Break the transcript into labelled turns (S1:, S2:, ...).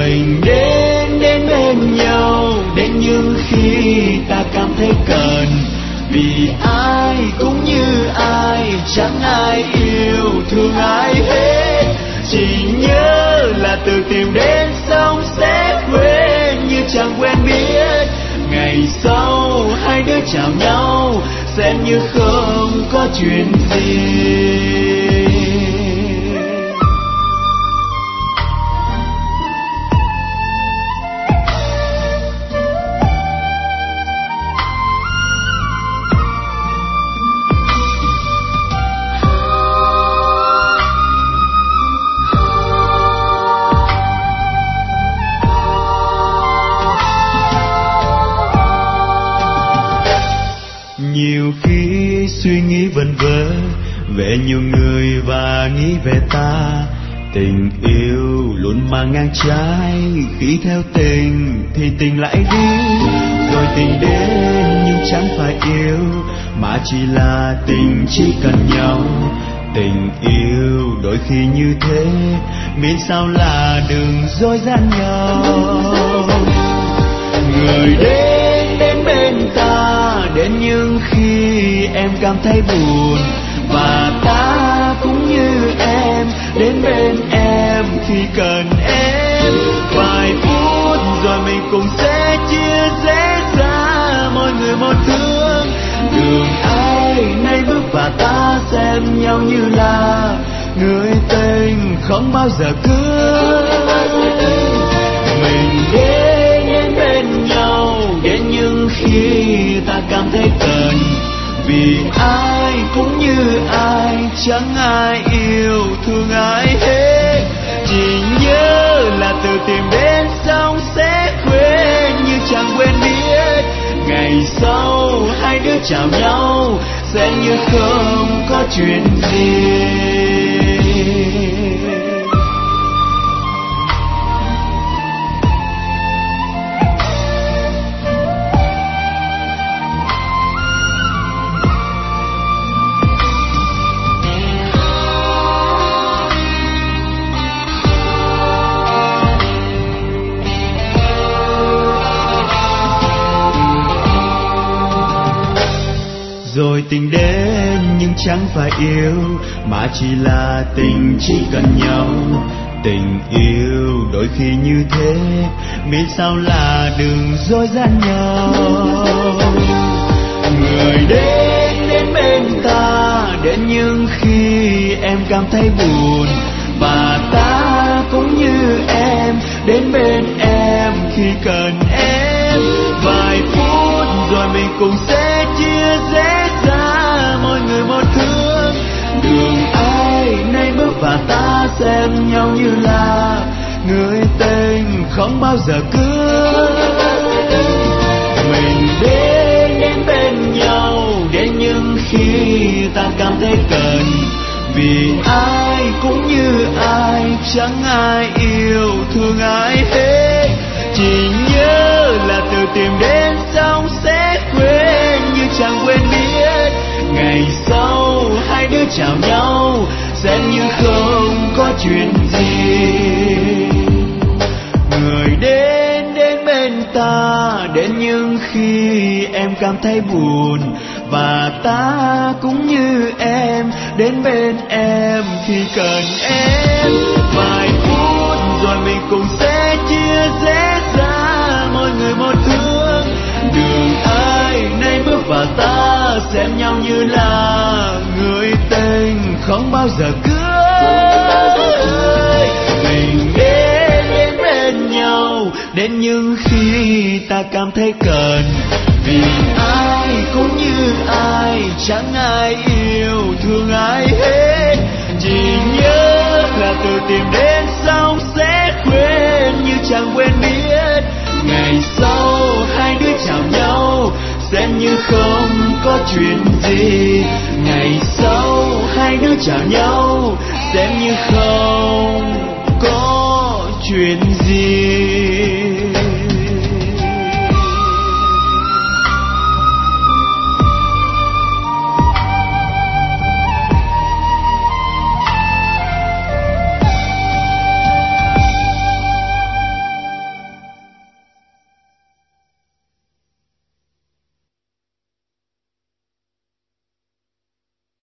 S1: mình đến bên nhau, đến những khi ta cảm thấy cần. Vì ai cũng như ai, chẳng ai yêu thương ai hết. Chỉ nhớ là từ tìm đến xong sẽ quên như chẳng quen biết. Ngày sau hai đứa chào nhau, xem như không có chuyện gì.
S2: Nhiều khi suy nghĩ vẩn vơ về nhiều người và nghĩ về ta. Tình yêu luôn mang ngang trái, khi theo tình thì tình lại đi. Rồi tình đến nhưng chẳng phải yêu, mà chỉ là tình chỉ cần nhau. Tình yêu đôi khi như thế, miễn sao là đừng dối gian nhau.
S1: Người đến bên ta, đến những khi em cảm thấy buồn. Và ta cũng như em, đến bên em khi cần em. Vài phút rồi mình cùng sẽ chia rẽ ra, mỗi người một hướng. Đường ai nay bước và ta xem nhau như là người tình không bao giờ cưới. Mình đến bên nhau, đến những khi ta cảm thấy cần. Vì ai cũng như ai, chẳng ai yêu thương ai hết. Chỉ nhớ là từ tìm đến xong sẽ quên như chẳng quên biết. Ngày sau hai đứa chào nhau, xem như không có chuyện gì.
S2: Rồi tình đến nhưng chẳng phải yêu, mà chỉ là tình chỉ cần nhau. Tình yêu đôi khi như thế, miễn sao là đừng dối gian nhau.
S1: Người đến bên ta, đến những khi em cảm thấy buồn. Và ta cũng như em, đến bên em khi cần em. Vài phút rồi mình cùng sẽ chia rẽ ra, mỗi người một hướng. Đường ai nay bước và ta xem nhau như là người tình không bao giờ cưới. Mình đến bên nhau, đến những khi ta cảm thấy cần. Vì ai cũng như ai, chẳng ai yêu thương ai hết. Chỉ nhớ là từ tìm đến xong sẽ quên như chẳng quên biết. Ngày sau hai đứa chào nhau, xem như không có chuyện gì. Người đến bên ta, đến những khi em cảm thấy buồn. Và ta cũng như em, đến bên em khi cần em. Vài phút rồi mình cùng sẽ chia rẽ ra, mỗi người một hướng. Đường ai nay bước và ta xem nhau như là người tình không bao giờ cưới. Mình đến bên nhau, đến những khi ta cảm thấy cần. Vì ai cũng như ai, chẳng ai yêu thương ai hết. Chỉ nhớ là từ tìm đến xong sẽ quên như chẳng quên biết. Ngày sau hai đứa chào nhau, xem như không có chuyện gì. Ngày sau hai đứa chào nhau, xem như không có chuyện gì.